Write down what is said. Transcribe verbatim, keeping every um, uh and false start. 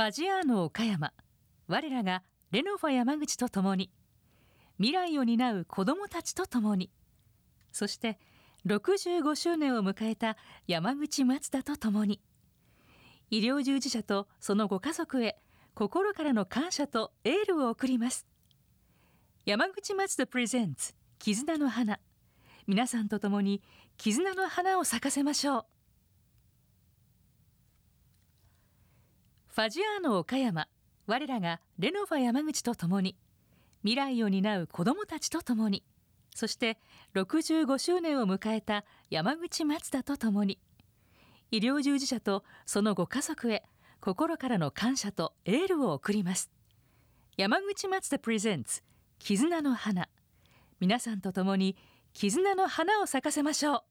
ファジアーノ岡山、我らがレノファ山口とともに、未来を担う子どもたちとともに、そしてろくじゅうごしゅうねんを迎えた山口マツダとともに、医療従事者とそのご家族へ心からの感謝とエールを送ります。山口マツダプレゼンツ絆の花、皆さんと共に絆の花を咲かせましょう。ファジアーノ岡山、我らがレノファ山口とともに、未来を担う子どもたちとともに、そしてろくじゅうごしゅうねんを迎えた山口マツダとともに、医療従事者とそのご家族へ心からの感謝とエールを送ります。山口マツダプレゼンツ絆の花、皆さんと共に絆の花を咲かせましょう。